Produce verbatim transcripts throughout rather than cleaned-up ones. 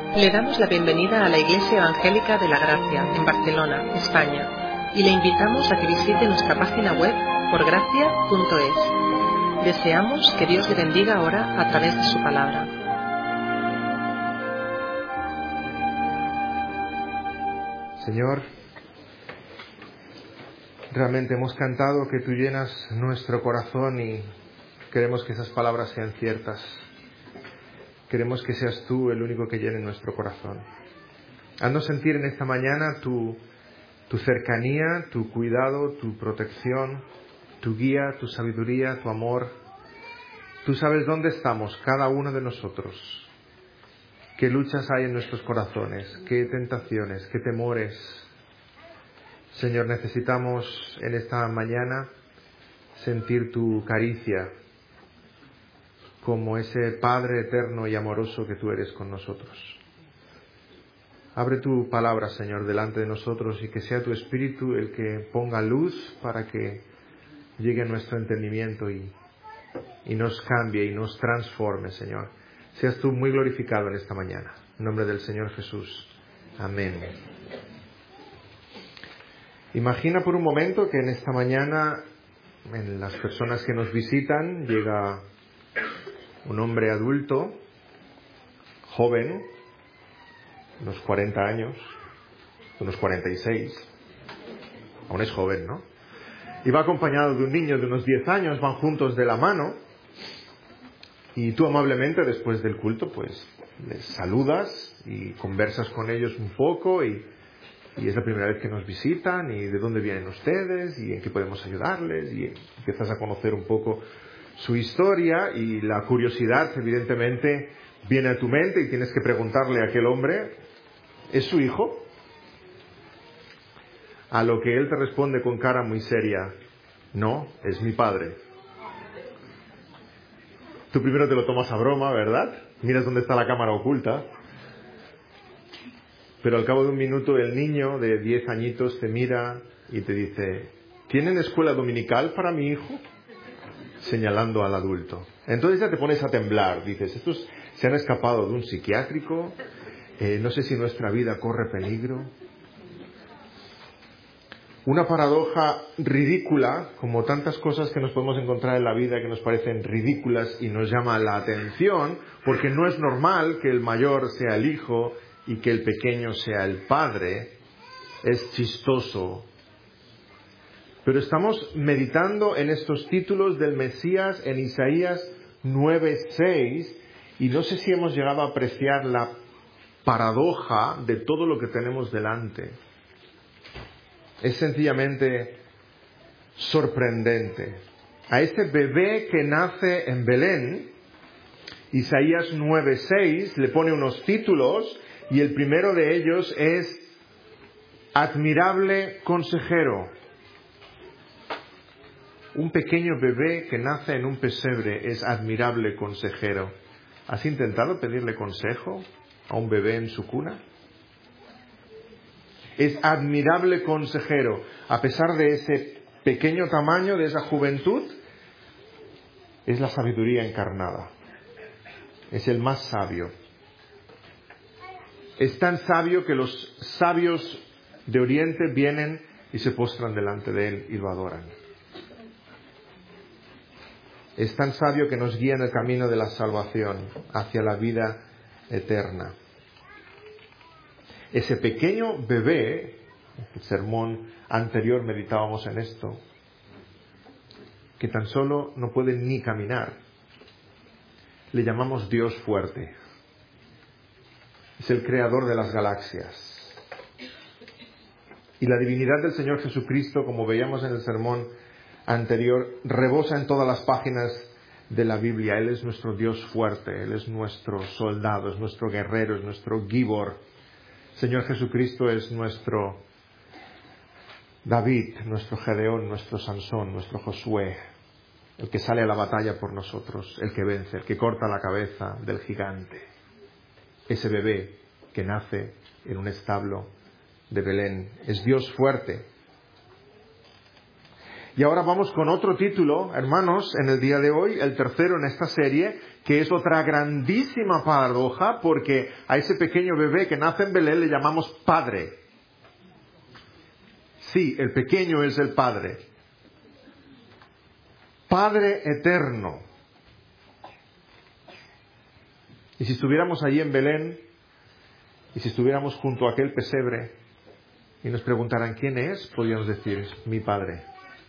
Le damos la bienvenida a la Iglesia Evangélica de la Gracia, en Barcelona, España, y le invitamos a que visite nuestra página web por gracia punto es. Deseamos que Dios le bendiga ahora a través de su palabra. Señor, realmente hemos cantado que tú llenas nuestro corazón y queremos que esas palabras sean ciertas. Queremos que seas tú el único que llene nuestro corazón. Haznos sentir en esta mañana tu, tu cercanía, tu cuidado, tu protección, tu guía, tu sabiduría, tu amor. Tú sabes dónde estamos, cada uno de nosotros. Qué luchas hay en nuestros corazones, qué tentaciones, qué temores. Señor, necesitamos en esta mañana sentir tu caricia, como ese Padre eterno y amoroso que tú eres con nosotros. Abre tu palabra, Señor, delante de nosotros y que sea tu Espíritu el que ponga luz para que llegue a nuestro entendimiento y, y nos cambie y nos transforme, Señor. Seas tú muy glorificado en esta mañana. En nombre del Señor Jesús. Amén. Imagina por un momento que en esta mañana, en las personas que nos visitan, llega un hombre adulto, joven, unos cuarenta años, unos cuarenta y seis, aún es joven, ¿no? Y va acompañado de un niño de unos diez años, van juntos de la mano, y tú amablemente después del culto, pues, les saludas y conversas con ellos un poco, y, y es la primera vez que nos visitan, y de dónde vienen ustedes, y en qué podemos ayudarles, y empiezas a conocer un poco su historia, y la curiosidad evidentemente viene a tu mente y tienes que preguntarle a aquel hombre, ¿es su hijo? A lo que él te responde con cara muy seria, no, es mi padre. Tú primero te lo tomas a broma, ¿verdad? Miras dónde está la cámara oculta. Pero al cabo de un minuto el niño de diez añitos te mira y te dice, ¿tienen escuela dominical para mi hijo? Señalando al adulto. Entonces ya te pones a temblar, dices, estos se han escapado de un psiquiátrico, eh, no sé si nuestra vida corre peligro. Una paradoja ridícula, como tantas cosas que nos podemos encontrar en la vida que nos parecen ridículas y nos llama la atención, porque no es normal que el mayor sea el hijo y que el pequeño sea el padre, es chistoso. Pero estamos meditando en estos títulos del Mesías en Isaías nueve seis y no sé si hemos llegado a apreciar la paradoja de todo lo que tenemos delante. Es sencillamente sorprendente. A este bebé que nace en Belén, Isaías nueve seis le pone unos títulos y el primero de ellos es Admirable Consejero. Un pequeño bebé que nace en un pesebre es admirable consejero. ¿Has intentado pedirle consejo a un bebé en su cuna? Es admirable consejero. A pesar de ese pequeño tamaño, de esa juventud, es la sabiduría encarnada. Es el más sabio. Es tan sabio que los sabios de Oriente vienen y se postran delante de él y lo adoran. Es tan sabio que nos guía en el camino de la salvación, hacia la vida eterna. Ese pequeño bebé, el sermón anterior meditábamos en esto, que tan solo no puede ni caminar, le llamamos Dios fuerte. Es el creador de las galaxias. Y la divinidad del Señor Jesucristo, como veíamos en el sermón anterior, rebosa en todas las páginas de la Biblia. Él es nuestro Dios fuerte, Él es nuestro soldado, es nuestro guerrero, es nuestro Gibor. Señor Jesucristo es nuestro David, nuestro Gedeón, nuestro Sansón, nuestro Josué, el que sale a la batalla por nosotros, el que vence, el que corta la cabeza del gigante. Ese bebé que nace en un establo de Belén es Dios fuerte. Y ahora vamos con otro título, hermanos, en el día de hoy, el tercero en esta serie, que es otra grandísima paradoja, porque a ese pequeño bebé que nace en Belén le llamamos Padre. Sí, el pequeño es el Padre. Padre eterno. Y si estuviéramos allí en Belén, y si estuviéramos junto a aquel pesebre, y nos preguntaran quién es, podríamos decir, es mi Padre.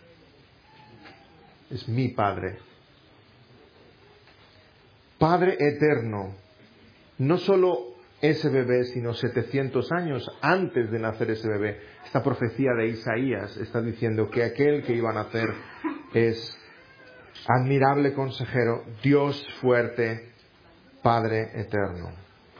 Es mi Padre. Padre eterno. No solo ese bebé, sino setecientos años antes de nacer ese bebé. Esta profecía de Isaías está diciendo que aquel que iba a nacer es admirable consejero, Dios fuerte, Padre eterno.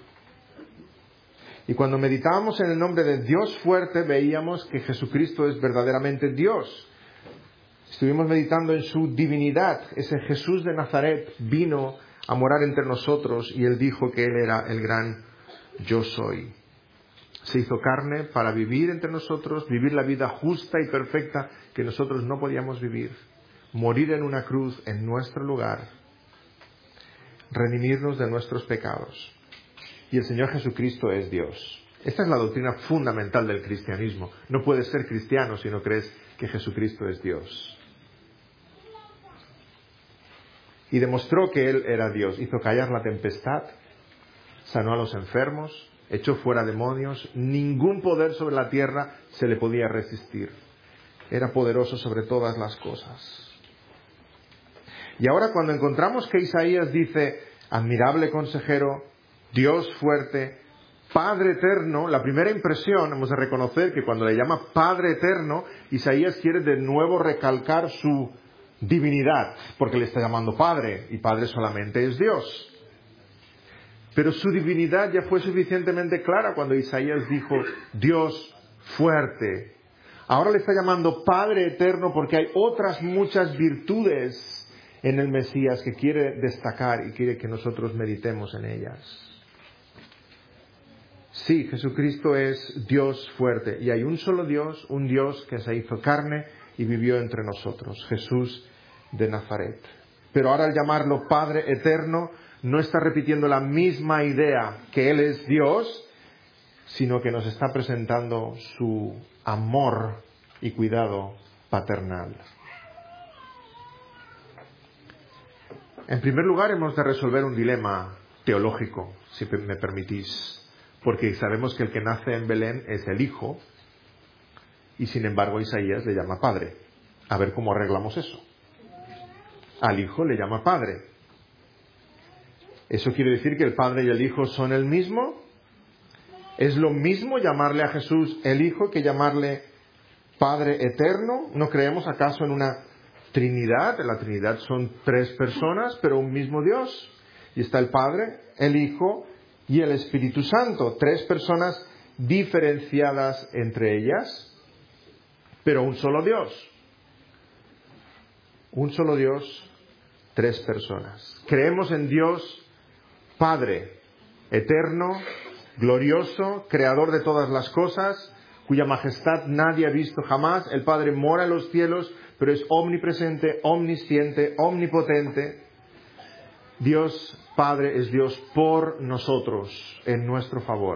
Y cuando meditábamos en el nombre de Dios fuerte, veíamos que Jesucristo es verdaderamente Dios. Estuvimos meditando en su divinidad. Ese Jesús de Nazaret vino a morar entre nosotros y Él dijo que Él era el gran yo soy. Se hizo carne para vivir entre nosotros, vivir la vida justa y perfecta que nosotros no podíamos vivir. Morir en una cruz en nuestro lugar. Redimirnos de nuestros pecados. Y el Señor Jesucristo es Dios. Esta es la doctrina fundamental del cristianismo. No puedes ser cristiano si no crees que Jesucristo es Dios. Y demostró que Él era Dios. Hizo callar la tempestad, sanó a los enfermos, echó fuera demonios. Ningún poder sobre la tierra se le podía resistir. Era poderoso sobre todas las cosas. Y ahora cuando encontramos que Isaías dice, admirable consejero, Dios fuerte, Padre eterno, la primera impresión hemos de reconocer que cuando le llama Padre eterno, Isaías quiere de nuevo recalcar su divinidad, porque le está llamando Padre, y Padre solamente es Dios. Pero su divinidad ya fue suficientemente clara cuando Isaías dijo, Dios fuerte. Ahora le está llamando Padre eterno porque hay otras muchas virtudes en el Mesías que quiere destacar y quiere que nosotros meditemos en ellas. Sí, Jesucristo es Dios fuerte y hay un solo Dios, un Dios que se hizo carne y vivió entre nosotros, Jesús de Nazaret. Pero ahora al llamarlo Padre eterno no está repitiendo la misma idea que Él es Dios, sino que nos está presentando su amor y cuidado paternal. En primer lugar, hemos de resolver un dilema teológico, si me permitís, porque sabemos que el que nace en Belén es el Hijo, y sin embargo Isaías le llama Padre. A ver cómo arreglamos eso. Al Hijo le llama Padre. ¿Eso quiere decir que el Padre y el Hijo son el mismo? ¿Es lo mismo llamarle a Jesús el Hijo que llamarle Padre eterno? ¿No creemos acaso en una Trinidad? En la Trinidad son tres personas, pero un mismo Dios. Y está el Padre, el Hijo y el Espíritu Santo. Tres personas diferenciadas entre ellas, pero un solo Dios. Un solo Dios, tres personas. Creemos en Dios Padre, eterno, glorioso, creador de todas las cosas, cuya majestad nadie ha visto jamás. El Padre mora en los cielos, pero es omnipresente, omnisciente, omnipotente. Dios Padre es Dios por nosotros, en nuestro favor.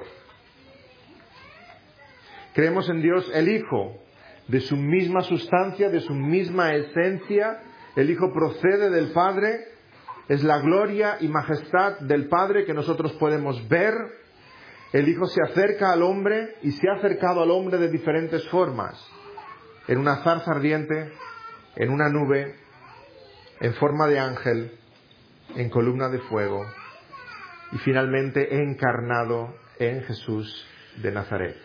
Creemos en Dios el Hijo, de su misma sustancia, de su misma esencia. El Hijo procede del Padre, es la gloria y majestad del Padre que nosotros podemos ver. El Hijo se acerca al hombre y se ha acercado al hombre de diferentes formas. En una zarza ardiente, en una nube, en forma de ángel, en columna de fuego y finalmente encarnado en Jesús de Nazaret.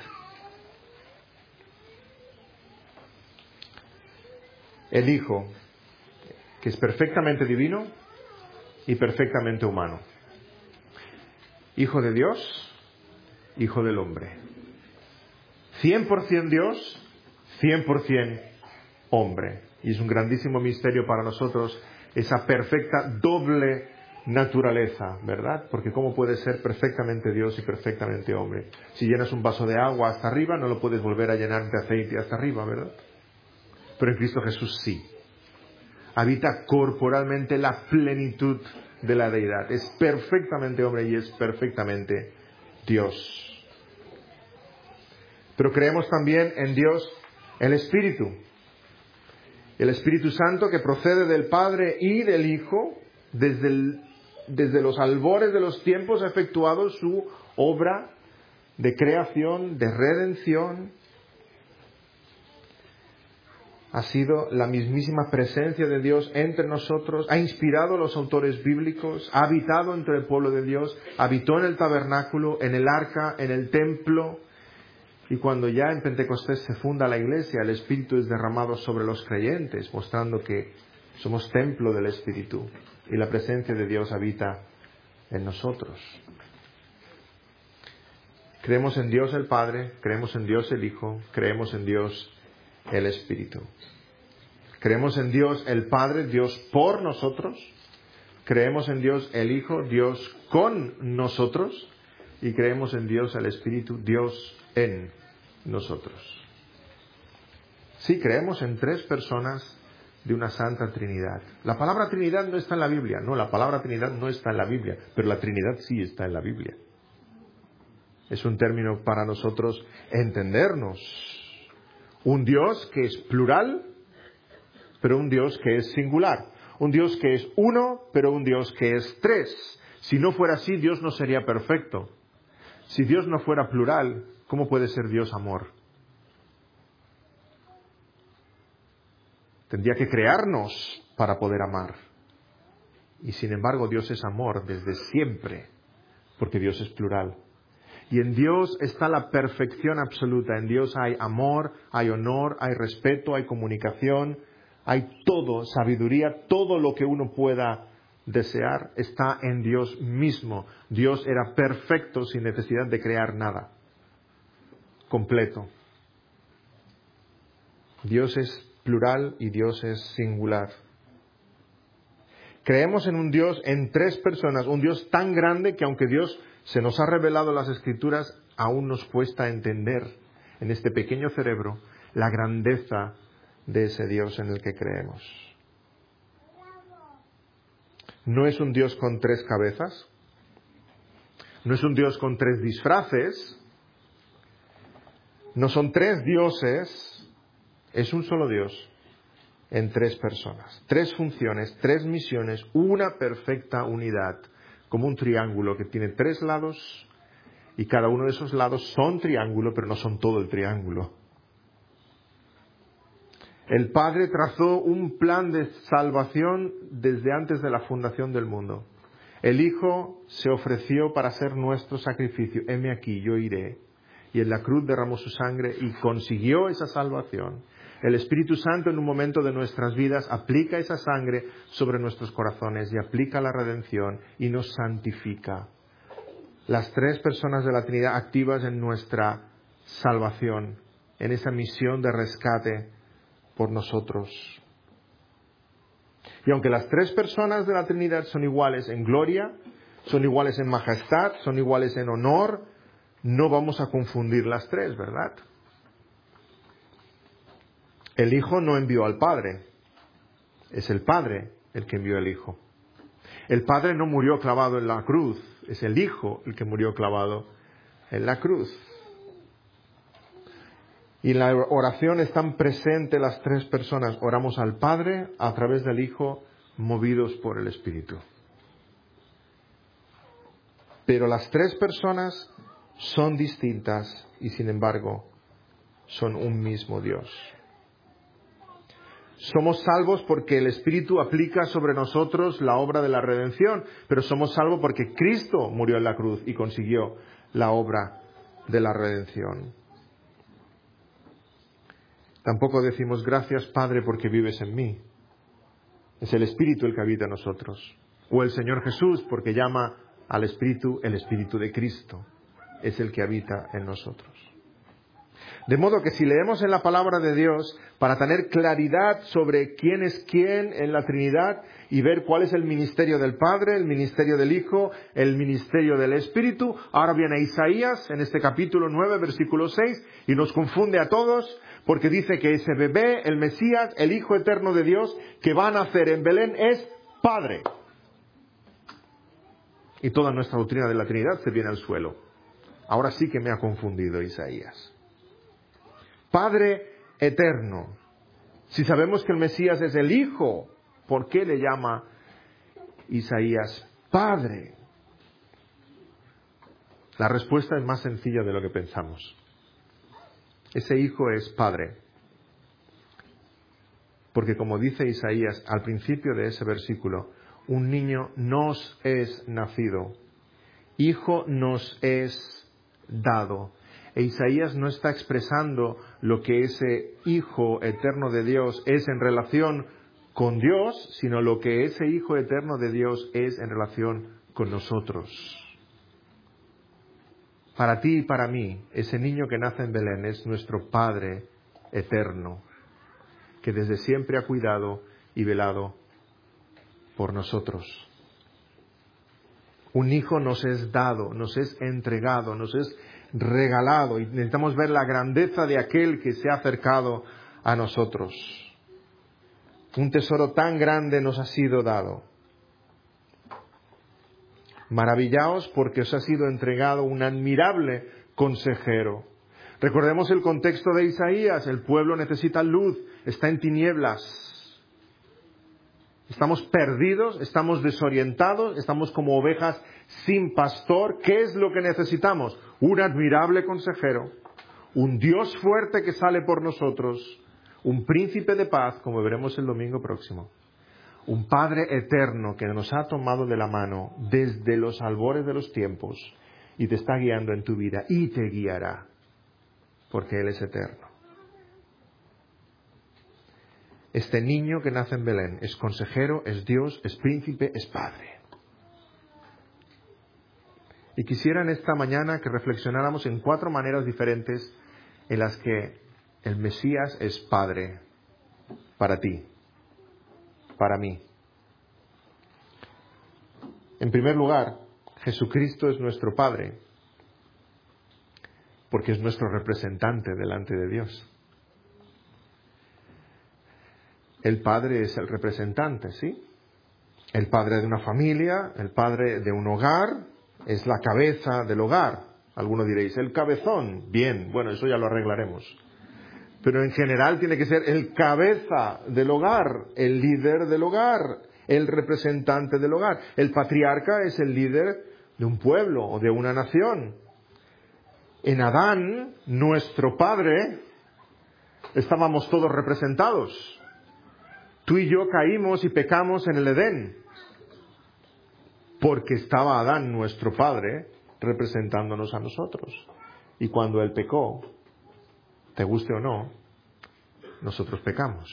El Hijo, que es perfectamente divino y perfectamente humano. Hijo de Dios, Hijo del hombre. cien por ciento Dios, cien por ciento hombre. Y es un grandísimo misterio para nosotros esa perfecta doble naturaleza, ¿verdad? Porque ¿cómo puede ser perfectamente Dios y perfectamente hombre? Si llenas un vaso de agua hasta arriba, no lo puedes volver a llenar de aceite hasta arriba, ¿verdad? pero en Cristo Jesús sí. Habita corporalmente la plenitud de la deidad. Es perfectamente hombre y es perfectamente Dios. Pero creemos también en Dios el Espíritu. El Espíritu Santo que procede del Padre y del Hijo, desde, el, desde los albores de los tiempos ha efectuado su obra de creación, de redención. Ha sido la mismísima presencia de Dios entre nosotros, ha inspirado a los autores bíblicos, ha habitado entre el pueblo de Dios, habitó en el tabernáculo, en el arca, en el templo. Y cuando ya en Pentecostés se funda la iglesia, el Espíritu es derramado sobre los creyentes, mostrando que somos templo del Espíritu y la presencia de Dios habita en nosotros. Creemos en Dios el Padre, creemos en Dios el Hijo, creemos en Dios el Espíritu. Creemos en Dios el Padre, Dios por nosotros. Creemos en Dios el Hijo, Dios con nosotros. Y creemos en Dios el Espíritu, Dios en nosotros. Sí, creemos en tres personas de una Santa Trinidad. La palabra Trinidad no está en la Biblia. No, la palabra Trinidad no está en la Biblia, pero la Trinidad sí está en la Biblia. Es un término para nosotros entendernos. Un Dios que es plural, pero un Dios que es singular. Un Dios que es uno, pero un Dios que es tres. Si no fuera así, Dios no sería perfecto. Si Dios no fuera plural, ¿cómo puede ser Dios amor? Tendría que crearnos para poder amar. Y sin embargo, Dios es amor desde siempre, porque Dios es plural. Y en Dios está la perfección absoluta. En Dios hay amor, hay honor, hay respeto, hay comunicación, hay todo, sabiduría, todo lo que uno pueda desear está en Dios mismo. Dios era perfecto sin necesidad de crear nada. Completo. Dios es plural y Dios es singular. Creemos en un Dios en tres personas, un Dios tan grande que aunque Dios se nos ha revelado en las Escrituras, aún nos cuesta entender en este pequeño cerebro la grandeza de ese Dios en el que creemos. No es un Dios con tres cabezas, no es un Dios con tres disfraces, no son tres dioses, es un solo Dios en tres personas, tres funciones, tres misiones, una perfecta unidad, como un triángulo que tiene tres lados y cada uno de esos lados son triángulo, pero no son todo el triángulo. El Padre trazó un plan de salvación desde antes de la fundación del mundo. El Hijo se ofreció para ser nuestro sacrificio. Heme aquí, yo iré. Y en la cruz derramó su sangre y consiguió esa salvación. El Espíritu Santo en un momento de nuestras vidas aplica esa sangre sobre nuestros corazones y aplica la redención y nos santifica. Las tres personas de la Trinidad activas en nuestra salvación, en esa misión de rescate por nosotros. Y aunque las tres personas de la Trinidad son iguales en gloria, son iguales en majestad, son iguales en honor, no vamos a confundir las tres, ¿verdad? El Hijo no envió al Padre, es el Padre el que envió al Hijo. El Padre no murió clavado en la cruz, es el Hijo el que murió clavado en la cruz. Y en la oración están presentes las tres personas. Oramos al Padre a través del Hijo, movidos por el Espíritu. Pero las tres personas son distintas y sin embargo son un mismo Dios. Somos salvos porque el Espíritu aplica sobre nosotros la obra de la redención, pero somos salvos porque Cristo murió en la cruz y consiguió la obra de la redención. Tampoco decimos gracias, Padre, porque vives en mí. Es el Espíritu el que habita en nosotros. O el Señor Jesús, porque llama al Espíritu el Espíritu de Cristo. Es el que habita en nosotros. De modo que si leemos en la palabra de Dios para tener claridad sobre quién es quién en la Trinidad y ver cuál es el ministerio del Padre, el ministerio del Hijo, el ministerio del Espíritu, ahora viene Isaías en este capítulo nueve, versículo seis, y nos confunde a todos porque dice que ese bebé, el Mesías, el Hijo eterno de Dios, que va a nacer en Belén es Padre. Y toda nuestra doctrina de la Trinidad se viene al suelo. Ahora sí que me ha confundido Isaías. Padre eterno. Si sabemos que el Mesías es el Hijo, ¿por qué le llama Isaías Padre? La respuesta es más sencilla de lo que pensamos. Ese Hijo es Padre. Porque como dice Isaías al principio de ese versículo, un niño nos es nacido, hijo nos es dado. E Isaías no está expresando lo que ese Hijo eterno de Dios es en relación con Dios, sino lo que ese Hijo eterno de Dios es en relación con nosotros. Para ti y para mí, ese niño que nace en Belén es nuestro Padre eterno, que desde siempre ha cuidado y velado por nosotros. Un hijo nos es dado, nos es entregado, nos es regalado, y necesitamos ver la grandeza de aquel que se ha acercado a nosotros. Un tesoro tan grande nos ha sido dado. Maravillaos porque os ha sido entregado un admirable consejero. Recordemos el contexto de Isaías. El pueblo necesita luz, está en tinieblas. Estamos perdidos, estamos desorientados, estamos como ovejas sin pastor. ¿Qué es lo que necesitamos? Un admirable consejero, un Dios fuerte que sale por nosotros, un príncipe de paz, como veremos el domingo próximo, un Padre eterno que nos ha tomado de la mano desde los albores de los tiempos y te está guiando en tu vida y te guiará, porque Él es eterno. Este niño que nace en Belén es consejero, es Dios, es príncipe, es Padre. Y quisiera en esta mañana que reflexionáramos en cuatro maneras diferentes en las que el Mesías es Padre para ti, para mí. En primer lugar, Jesucristo es nuestro Padre, porque es nuestro representante delante de Dios. El padre es el representante, ¿sí? El padre de una familia, el padre de un hogar, es la cabeza del hogar. Algunos diréis, el cabezón. Bien, bueno, eso ya lo arreglaremos. Pero en general tiene que ser el cabeza del hogar, el líder del hogar, el representante del hogar. El patriarca es el líder de un pueblo o de una nación. En Adán, nuestro padre, estábamos todos representados. Tú y yo caímos y pecamos en el Edén, porque estaba Adán, nuestro padre, representándonos a nosotros. Y cuando él pecó, te guste o no, nosotros pecamos.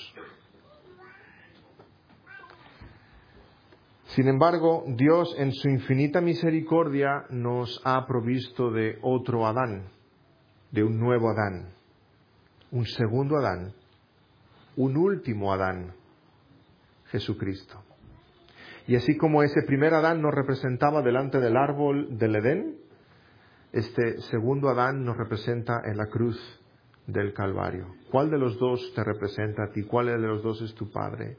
Sin embargo, Dios en su infinita misericordia nos ha provisto de otro Adán, de un nuevo Adán, un segundo Adán, un último Adán, Jesucristo. Y así como ese primer Adán nos representaba delante del árbol del Edén, este segundo Adán nos representa en la cruz del Calvario. ¿Cuál de los dos te representa a ti? ¿Cuál de los dos es tu Padre?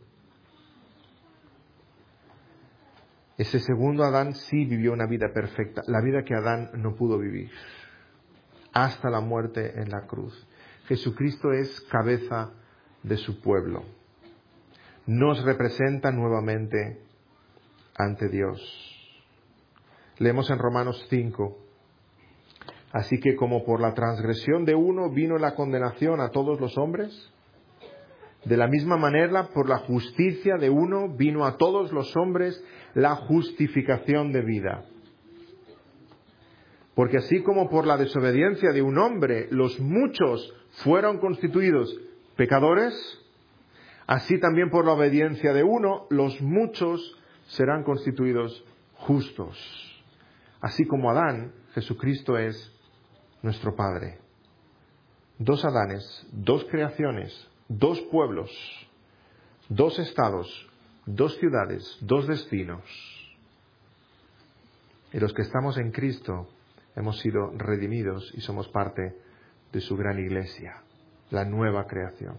Ese segundo Adán sí vivió una vida perfecta, la vida que Adán no pudo vivir, hasta la muerte en la cruz. Jesucristo es cabeza de su pueblo. Nos representa nuevamente ante Dios. Leemos en Romanos cinco. Así que como por la transgresión de uno vino la condenación a todos los hombres, de la misma manera por la justicia de uno vino a todos los hombres la justificación de vida. Porque así como por la desobediencia de un hombre los muchos fueron constituidos pecadores, así también por la obediencia de uno los muchos serán constituidos justos. Así como Adán, Jesucristo es nuestro Padre. Dos Adanes, dos creaciones, dos pueblos, dos estados, dos ciudades, dos destinos. Y los que estamos en Cristo hemos sido redimidos y somos parte de su gran iglesia, la nueva creación.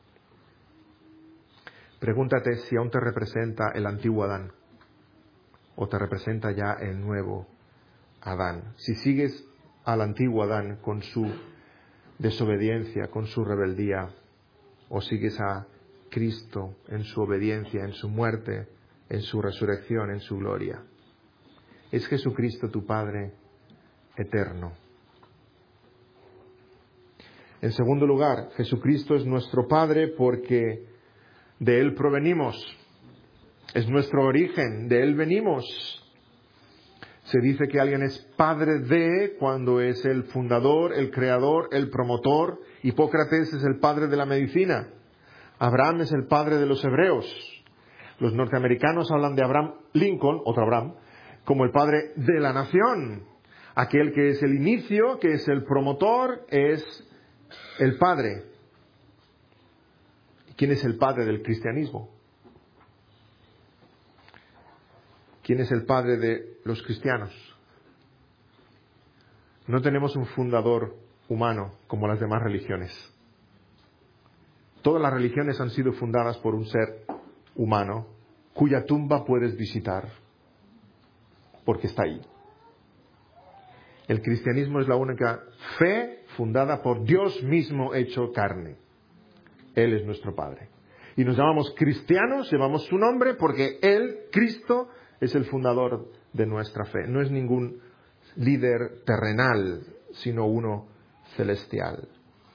Pregúntate si aún te representa el antiguo Adán o te representa ya el nuevo Adán. Si sigues al antiguo Adán con su desobediencia, con su rebeldía, o sigues a Cristo en su obediencia, en su muerte, en su resurrección, en su gloria. Es Jesucristo tu Padre eterno. En segundo lugar, Jesucristo es nuestro Padre porque de Él provenimos. Es nuestro origen, de Él venimos. Se dice que alguien es padre de cuando es el fundador, el creador, el promotor. Hipócrates es el padre de la medicina. Abraham es el padre de los hebreos. Los norteamericanos hablan de Abraham Lincoln, otro Abraham, como el padre de la nación. Aquel que es el inicio, que es el promotor, es el padre. ¿Quién es el padre del cristianismo? ¿Quién es el padre de los cristianos? No tenemos un fundador humano como las demás religiones. Todas las religiones han sido fundadas por un ser humano cuya tumba puedes visitar porque está ahí. El cristianismo es la única fe fundada por Dios mismo hecho carne. Él es nuestro Padre. Y nos llamamos cristianos, llevamos su nombre porque Él, Cristo, es el fundador de nuestra fe. No es ningún líder terrenal, sino uno celestial.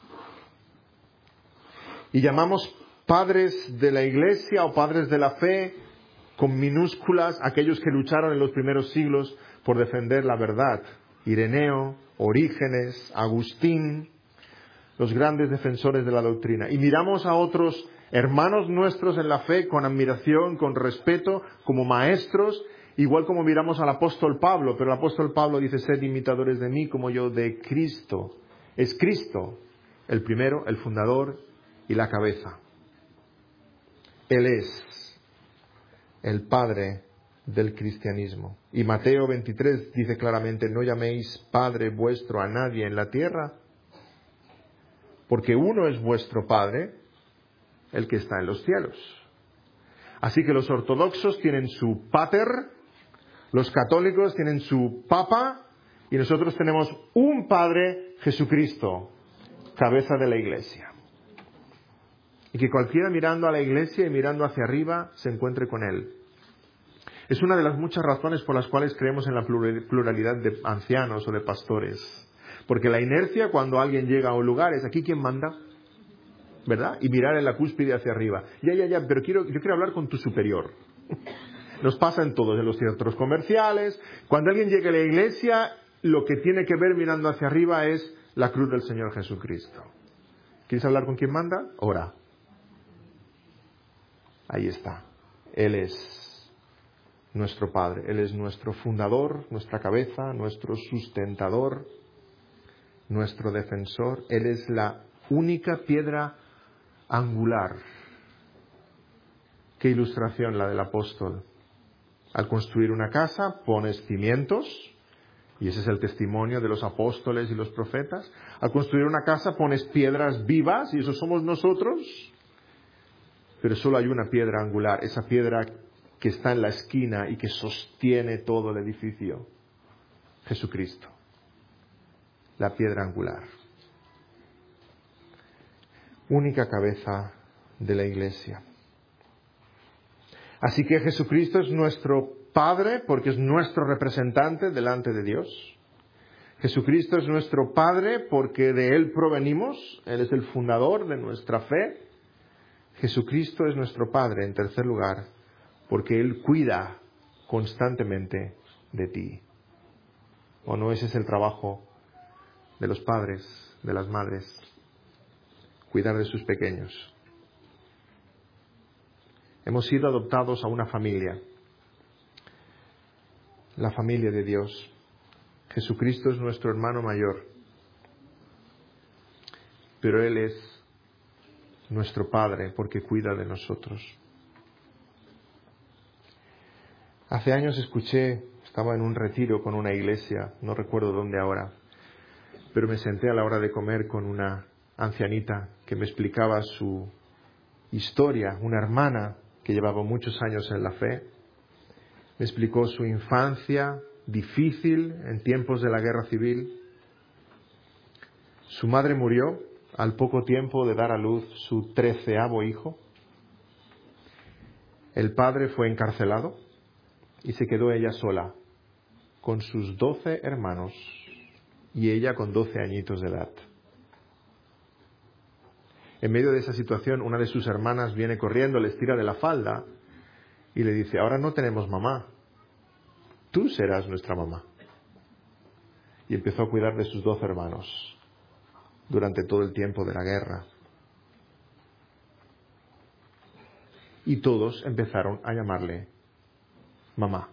Y llamamos padres de la Iglesia o padres de la fe con minúsculas aquellos que lucharon en los primeros siglos por defender la verdad. Ireneo, Orígenes, Agustín, los grandes defensores de la doctrina. Y miramos a otros hermanos nuestros en la fe con admiración, con respeto, como maestros, igual como miramos al apóstol Pablo. Pero el apóstol Pablo dice, sed imitadores de mí como yo de Cristo. Es Cristo el primero, el fundador y la cabeza. Él es el Padre del cristianismo. Y Mateo veintitrés dice claramente, no llaméis Padre vuestro a nadie en la tierra, porque uno es vuestro Padre, el que está en los cielos. Así que los ortodoxos tienen su pater, los católicos tienen su papa, y nosotros tenemos un Padre, Jesucristo, cabeza de la Iglesia. Y que cualquiera mirando a la Iglesia y mirando hacia arriba se encuentre con Él. Es una de las muchas razones por las cuales creemos en la pluralidad de ancianos o de pastores. Porque la inercia cuando alguien llega a un lugar es aquí quien manda, ¿verdad? Y mirar en la cúspide hacia arriba. Ya, ya, ya, pero quiero, yo quiero hablar con tu superior. Nos pasa en todos, en los centros comerciales. Cuando alguien llega a la iglesia, lo que tiene que ver mirando hacia arriba es la cruz del Señor Jesucristo. ¿Quieres hablar con quien manda? Ora. Ahí está. Él es nuestro Padre. Él es nuestro fundador, nuestra cabeza, nuestro sustentador, nuestro defensor. Él es la única piedra angular. Qué ilustración la del apóstol. Al construir una casa pones cimientos, y ese es el testimonio de los apóstoles y los profetas. Al construir una casa pones piedras vivas, y eso somos nosotros. Pero solo hay una piedra angular, esa piedra que está en la esquina y que sostiene todo el edificio. Jesucristo. La piedra angular. Única cabeza de la Iglesia. Así que Jesucristo es nuestro Padre porque es nuestro representante delante de Dios. Jesucristo es nuestro Padre porque de Él provenimos. Él es el fundador de nuestra fe. Jesucristo es nuestro Padre, en tercer lugar, porque Él cuida constantemente de ti. ¿O no ese es el trabajo de los padres, de las madres? Cuidar de sus pequeños. Hemos sido adoptados a una familia, la familia de Dios. Jesucristo es nuestro hermano mayor. pero Él es nuestro Padre porque cuida de nosotros. Hace años escuché, estaba en un retiro con una iglesia, no recuerdo dónde ahora, pero me senté a la hora de comer con una ancianita que me explicaba su historia, una hermana que llevaba muchos años en la fe. Me explicó su infancia difícil en tiempos de la guerra civil. Su madre murió al poco tiempo de dar a luz su treceavo hijo. El padre fue encarcelado y se quedó ella sola con sus doce hermanos y ella con doce añitos de edad. En medio de esa situación, una de sus hermanas viene corriendo, le estira de la falda y le dice: ahora no tenemos mamá, tú serás nuestra mamá. Y empezó a cuidar de sus doce hermanos durante todo el tiempo de la guerra. Y todos empezaron a llamarle mamá.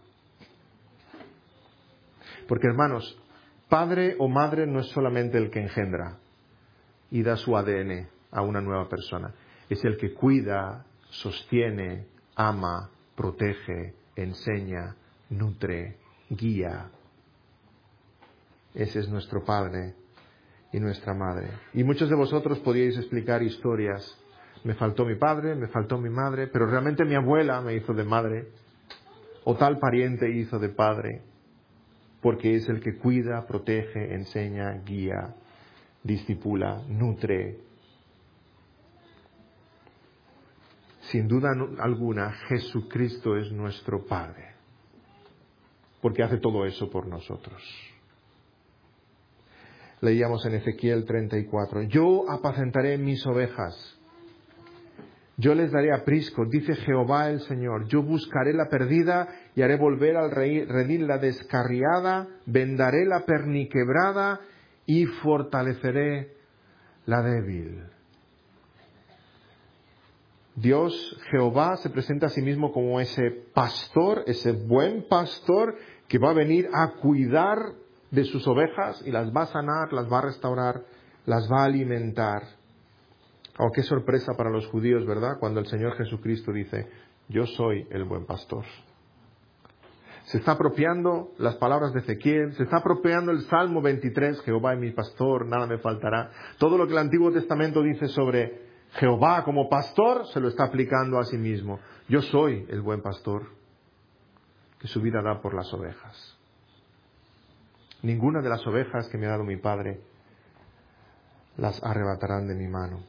Porque, hermanos, padre o madre no es solamente el que engendra y da su A D N a una nueva persona. Es el que cuida, sostiene, ama, protege, enseña, nutre, guía. Ese es nuestro padre y nuestra madre. Y muchos de vosotros podíais explicar historias. Me faltó mi padre, me faltó mi madre, pero realmente mi abuela me hizo de madre, o tal pariente hizo de padre, porque es el que cuida, protege, enseña, guía, discipula, nutre. Sin duda alguna, Jesucristo es nuestro Padre, porque hace todo eso por nosotros. Leíamos en Ezequiel treinta y cuatro, yo apacentaré mis ovejas, yo les daré aprisco, dice Jehová el Señor, yo buscaré la perdida y haré volver al redil la descarriada, vendaré la perniquebrada y fortaleceré la débil. Dios, Jehová, se presenta a sí mismo como ese pastor, ese buen pastor que va a venir a cuidar de sus ovejas y las va a sanar, las va a restaurar, las va a alimentar. Oh, qué sorpresa para los judíos, ¿verdad? Cuando el Señor Jesucristo dice, yo soy el buen pastor. Se está apropiando las palabras de Ezequiel, se está apropiando el Salmo veintitrés, Jehová es mi pastor, nada me faltará. Todo lo que el Antiguo Testamento dice sobre Jehová como pastor, se lo está aplicando a sí mismo. Yo soy el buen pastor que su vida da por las ovejas. Ninguna de las ovejas que me ha dado mi Padre las arrebatarán de mi mano.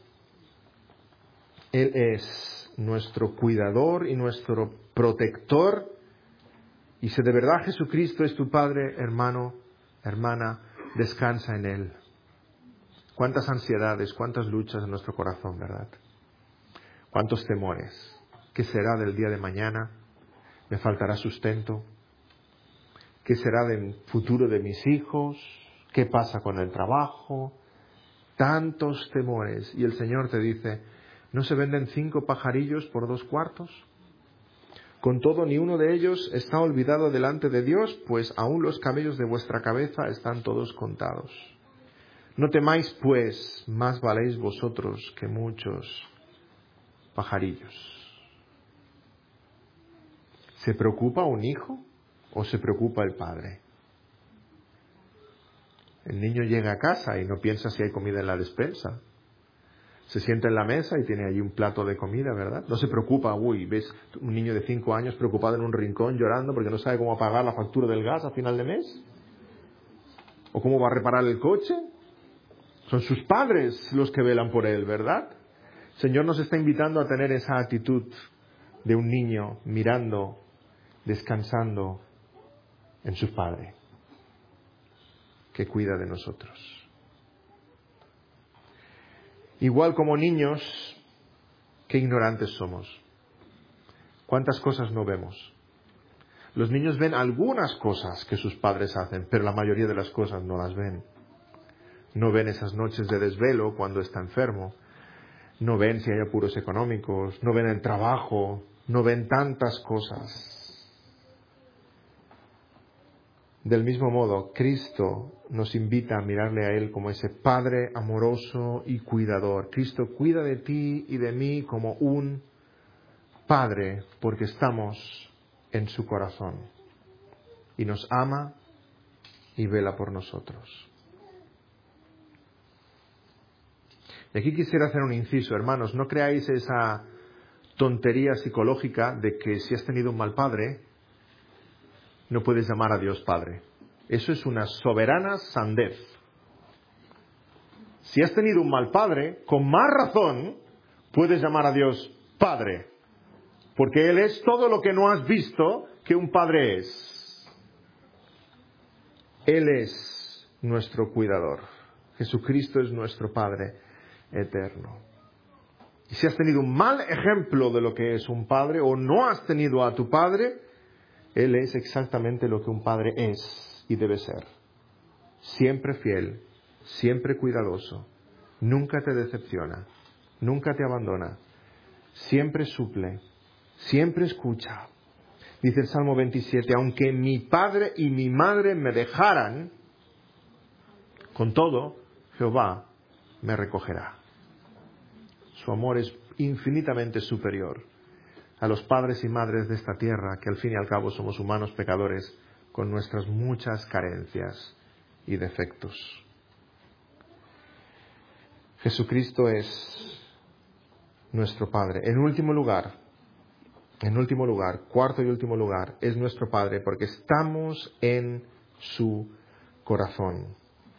Él es nuestro cuidador y nuestro protector. Y si de verdad Jesucristo es tu Padre, hermano, hermana, descansa en Él. Cuántas ansiedades, cuántas luchas en nuestro corazón, ¿verdad? Cuántos temores. ¿Qué será del día de mañana? ¿Me faltará sustento? ¿Qué será del futuro de mis hijos? ¿Qué pasa con el trabajo? Tantos temores. Y el Señor te dice, ¿no se venden cinco pajarillos por dos cuartos? Con todo, ni uno de ellos está olvidado delante de Dios, pues aún los cabellos de vuestra cabeza están todos contados. No temáis, pues, más valéis vosotros que muchos pajarillos. ¿Se preocupa un hijo o se preocupa el padre? El niño llega a casa y no piensa si hay comida en la despensa. Se sienta en la mesa y tiene allí un plato de comida, ¿verdad? No se preocupa, uy, ves un niño de cinco años preocupado en un rincón llorando porque no sabe cómo pagar la factura del gas a final de mes. ¿O cómo va a reparar el coche? Son sus padres los que velan por él, ¿verdad? El Señor nos está invitando a tener esa actitud de un niño mirando, descansando en su Padre, que cuida de nosotros. Igual como niños, qué ignorantes somos. ¿Cuántas cosas no vemos? Los niños ven algunas cosas que sus padres hacen, pero la mayoría de las cosas no las ven. No ven esas noches de desvelo cuando está enfermo. No ven si hay apuros económicos. No ven el trabajo. No ven tantas cosas. Del mismo modo, Cristo nos invita a mirarle a Él como ese Padre amoroso y cuidador. Cristo cuida de ti y de mí como un Padre porque estamos en su corazón y nos ama y vela por nosotros. Y aquí quisiera hacer un inciso, hermanos, no creáis esa tontería psicológica de que si has tenido un mal padre, no puedes llamar a Dios Padre. Eso es una soberana sandez. Si has tenido un mal padre, con más razón puedes llamar a Dios Padre, porque Él es todo lo que no has visto que un padre es. Él es nuestro cuidador. Jesucristo es nuestro Padre eterno. Y si has tenido un mal ejemplo de lo que es un padre, o no has tenido a tu padre, Él es exactamente lo que un padre es y debe ser. Siempre fiel, siempre cuidadoso, nunca te decepciona, nunca te abandona, siempre suple, siempre escucha. Dice el Salmo veintisiete, aunque mi padre y mi madre me dejaran, con todo, Jehová me recogerá. Su amor es infinitamente superior a los padres y madres de esta tierra, que al fin y al cabo somos humanos pecadores con nuestras muchas carencias y defectos. Jesucristo es nuestro Padre. En último lugar, en último lugar, cuarto y último lugar, es nuestro Padre porque estamos en su corazón.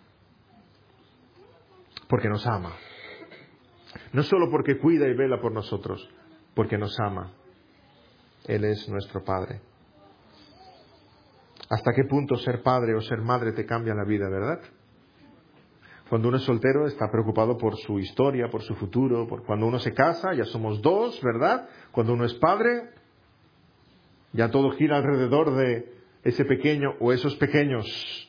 Porque nos ama. No solo porque cuida y vela por nosotros, porque nos ama. Él es nuestro Padre. ¿Hasta qué punto ser padre o ser madre te cambia la vida, verdad? Cuando uno es soltero está preocupado por su historia, por su futuro. Por cuando uno se casa ya somos dos, ¿verdad? Cuando uno es padre ya todo gira alrededor de ese pequeño o esos pequeños.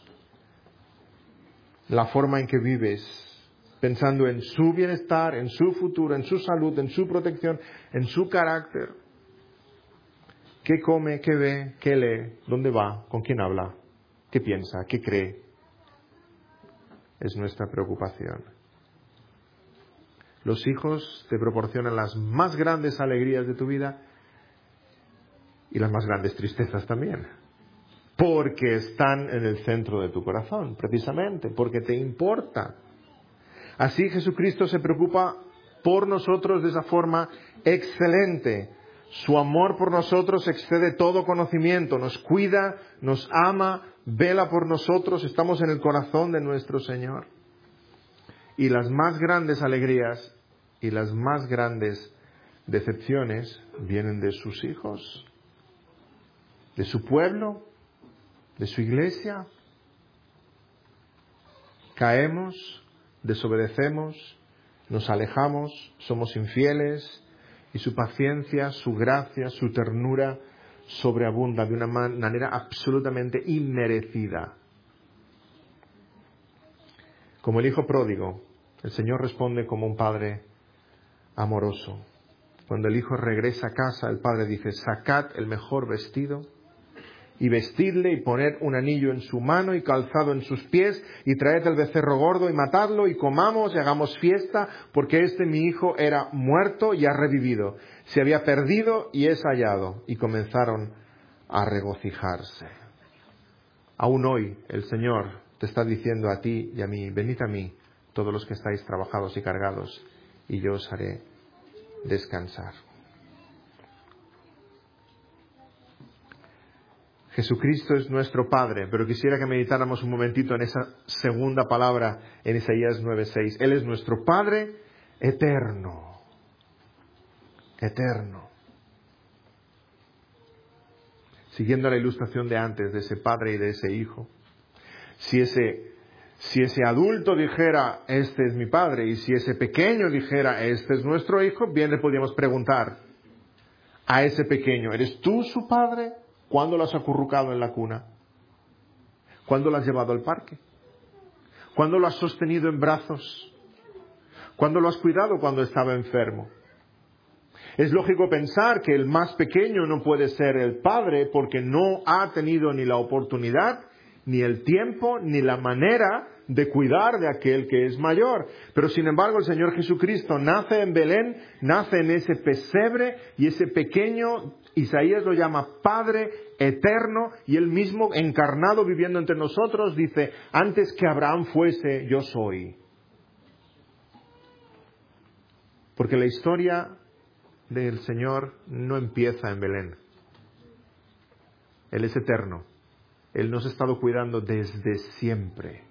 La forma en que vives, pensando en su bienestar, en su futuro, en su salud, en su protección, en su carácter. ¿Qué come? ¿Qué ve? ¿Qué lee? ¿Dónde va? ¿Con quién habla? ¿Qué piensa? ¿Qué cree? Es nuestra preocupación. Los hijos te proporcionan las más grandes alegrías de tu vida y las más grandes tristezas también. Porque están en el centro de tu corazón, precisamente, porque te importa. Así Jesucristo se preocupa por nosotros de esa forma excelente. Su amor por nosotros excede todo conocimiento, nos cuida, nos ama, vela por nosotros, estamos en el corazón de nuestro Señor. Y las más grandes alegrías y las más grandes decepciones vienen de sus hijos, de su pueblo, de su iglesia. Caemos, desobedecemos, nos alejamos, somos infieles. Y su paciencia, su gracia, su ternura sobreabunda de una manera absolutamente inmerecida. Como el hijo pródigo, el Señor responde como un padre amoroso. Cuando el hijo regresa a casa, el padre dice, sacad el mejor vestido y vestidle y poned un anillo en su mano y calzado en sus pies y traed el becerro gordo y matadlo y comamos y hagamos fiesta porque este mi hijo era muerto y ha revivido, se había perdido y es hallado. Y comenzaron a regocijarse. Aún hoy el Señor te está diciendo a ti y a mí, venid a mí todos los que estáis trabajados y cargados y yo os haré descansar. Jesucristo es nuestro Padre, pero quisiera que meditáramos un momentito en esa segunda palabra en Isaías nueve seis. Él es nuestro Padre eterno. Eterno. Siguiendo la ilustración de antes, de ese padre y de ese hijo. Si ese, si ese adulto dijera, este es mi padre, y si ese pequeño dijera, este es nuestro hijo, bien le podríamos preguntar a ese pequeño, ¿eres tú su padre? ¿Cuándo lo has acurrucado en la cuna? ¿Cuándo lo has llevado al parque? ¿Cuándo lo has sostenido en brazos? ¿Cuándo lo has cuidado cuando estaba enfermo? Es lógico pensar que el más pequeño no puede ser el padre porque no ha tenido ni la oportunidad ni el tiempo, ni la manera de cuidar de aquel que es mayor. Pero sin embargo el Señor Jesucristo nace en Belén, nace en ese pesebre, y ese pequeño, Isaías lo llama Padre eterno, y Él mismo encarnado viviendo entre nosotros dice, antes que Abraham fuese, yo soy. Porque la historia del Señor no empieza en Belén. Él es eterno. Él nos ha estado cuidando desde siempre.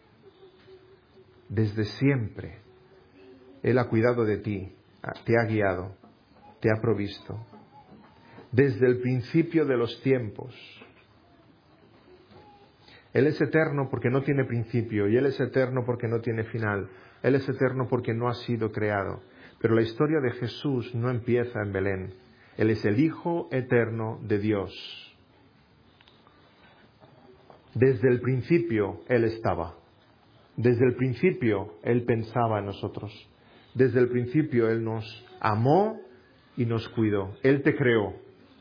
Desde siempre. Él ha cuidado de ti, te ha guiado, te ha provisto. Desde el principio de los tiempos. Él es eterno porque no tiene principio, y Él es eterno porque no tiene final. Él es eterno porque no ha sido creado. Pero la historia de Jesús no empieza en Belén. Él es el Hijo eterno de Dios. Desde el principio Él estaba. Desde el principio Él pensaba en nosotros. Desde el principio Él nos amó y nos cuidó. Él te creó.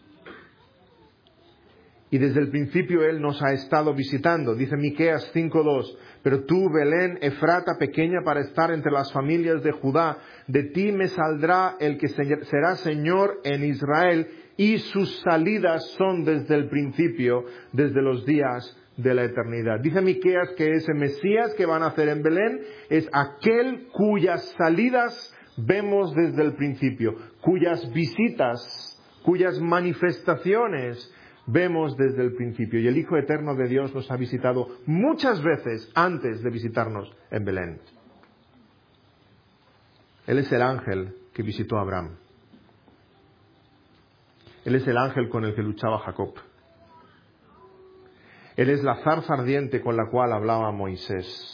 Y desde el principio Él nos ha estado visitando. Dice Miqueas cinco dos, pero tú, Belén, Efrata, pequeña para estar entre las familias de Judá, de ti me saldrá el que será Señor en Israel, y sus salidas son desde el principio, desde los días de la eternidad. Dice Miqueas que ese Mesías que van a hacer en Belén es aquel cuyas salidas vemos desde el principio, cuyas visitas, cuyas manifestaciones vemos desde el principio. Y el Hijo Eterno de Dios nos ha visitado muchas veces antes de visitarnos en Belén. Él es el ángel que visitó a Abraham. Él es el ángel con el que luchaba Jacob. Él es la zarza ardiente con la cual hablaba Moisés.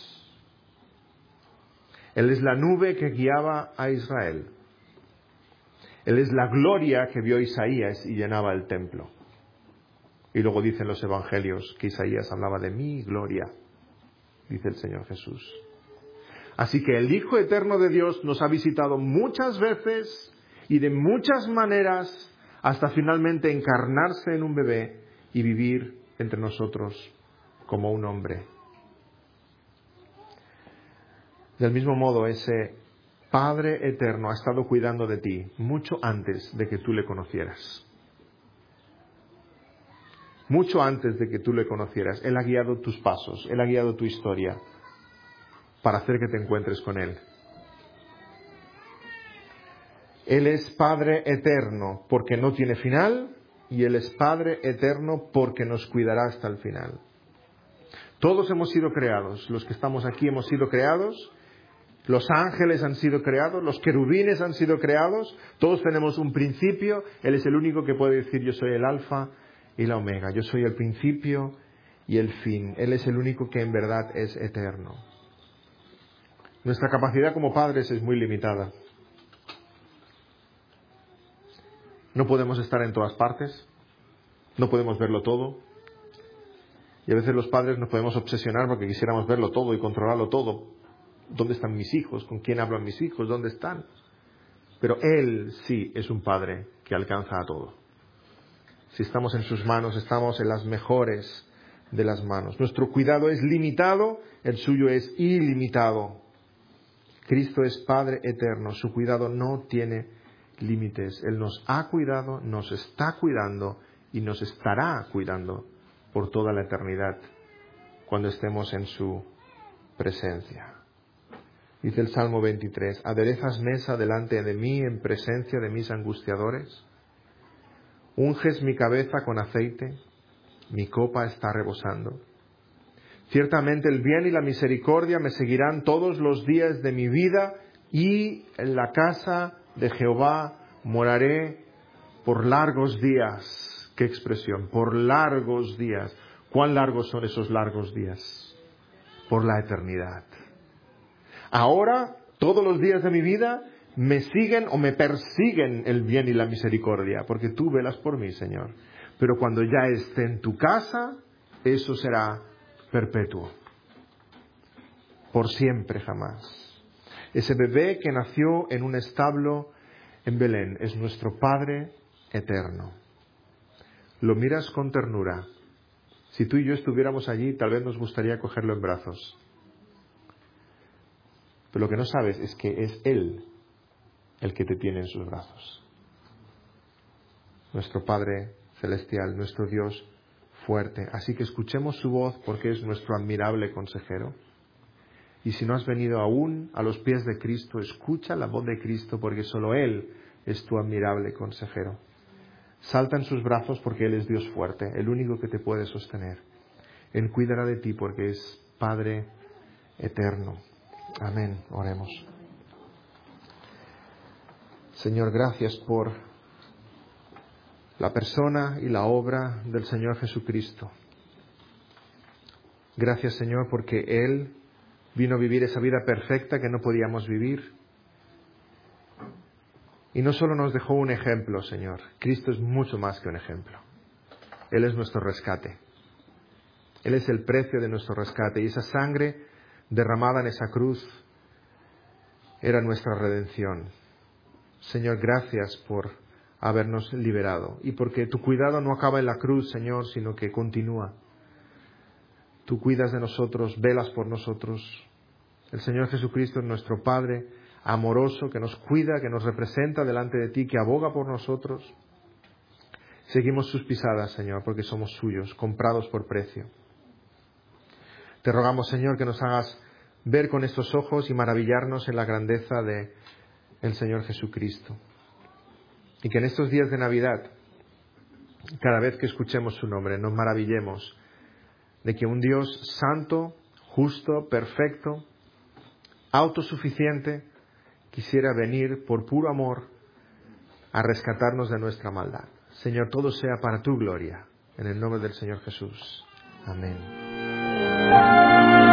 Él es la nube que guiaba a Israel. Él es la gloria que vio Isaías y llenaba el templo. Y luego dicen los evangelios que Isaías hablaba de mi gloria, dice el Señor Jesús. Así que el Hijo Eterno de Dios nos ha visitado muchas veces y de muchas maneras hasta finalmente encarnarse en un bebé y vivir entre nosotros como un hombre. Del mismo modo, ese Padre Eterno ha estado cuidando de ti mucho antes de que tú le conocieras. Mucho antes de que tú le conocieras, Él ha guiado tus pasos, Él ha guiado tu historia para hacer que te encuentres con Él. Él es Padre eterno porque no tiene final, y Él es Padre eterno porque nos cuidará hasta el final. Todos hemos sido creados, los que estamos aquí hemos sido creados, los ángeles han sido creados, los querubines han sido creados, todos tenemos un principio. Él es el único que puede decir yo soy el alfa y la omega, yo soy el principio y el fin. Él es el único que en verdad es eterno. Nuestra capacidad como padres es muy limitada. No podemos estar en todas partes, no podemos verlo todo. Y a veces los padres nos podemos obsesionar porque quisiéramos verlo todo y controlarlo todo. ¿Dónde están mis hijos? ¿Con quién hablan mis hijos? ¿Dónde están? Pero Él sí es un Padre que alcanza a todo. Si estamos en sus manos, estamos en las mejores de las manos. Nuestro cuidado es limitado, el suyo es ilimitado. Cristo es Padre eterno, su cuidado no tiene límites. Él nos ha cuidado, nos está cuidando y nos estará cuidando por toda la eternidad cuando estemos en su presencia. Dice el Salmo veintitrés, aderezas mesa delante de mí en presencia de mis angustiadores. Unges mi cabeza con aceite, mi copa está rebosando. Ciertamente el bien y la misericordia me seguirán todos los días de mi vida, y en la casa de Jehová moraré por largos días. ¡Qué expresión! Por largos días. ¿Cuán largos son esos largos días? Por la eternidad. Ahora, todos los días de mi vida, me siguen o me persiguen el bien y la misericordia, porque tú velas por mí, Señor. Pero cuando ya esté en tu casa, eso será perpetuo. Por siempre, jamás. Ese bebé que nació en un establo en Belén es nuestro Padre eterno. Lo miras con ternura, Si tú y yo estuviéramos allí, tal vez nos gustaría cogerlo en brazos. Pero lo que no sabes es que es Él el que te tiene en sus brazos. Nuestro Padre Celestial, nuestro Dios fuerte. Así que escuchemos su voz porque es nuestro admirable consejero. Y si no has venido aún a los pies de Cristo, escucha la voz de Cristo porque solo Él es tu admirable consejero. Salta en sus brazos porque Él es Dios fuerte, el único que te puede sostener. Él cuidará de ti porque es Padre eterno. Amén. Oremos. Señor, gracias por la persona y la obra del Señor Jesucristo. Gracias, Señor, porque Él vino a vivir esa vida perfecta que no podíamos vivir. Y no solo nos dejó un ejemplo, Señor. Cristo es mucho más que un ejemplo. Él es nuestro rescate. Él es el precio de nuestro rescate. Y esa sangre derramada en esa cruz era nuestra redención. Señor, gracias por habernos liberado. Y porque tu cuidado no acaba en la cruz, Señor, sino que continúa. Tú cuidas de nosotros, velas por nosotros. El Señor Jesucristo es nuestro Padre amoroso, que nos cuida, que nos representa delante de ti, que aboga por nosotros. Seguimos sus pisadas, Señor, porque somos suyos, comprados por precio. Te rogamos, Señor, que nos hagas ver con estos ojos y maravillarnos en la grandeza de el Señor Jesucristo. Y que en estos días de Navidad, cada vez que escuchemos su nombre, nos maravillemos de que un Dios santo, justo, perfecto, autosuficiente, quisiera venir por puro amor a rescatarnos de nuestra maldad. Señor, todo sea para tu gloria. En el nombre del Señor Jesús. Amén.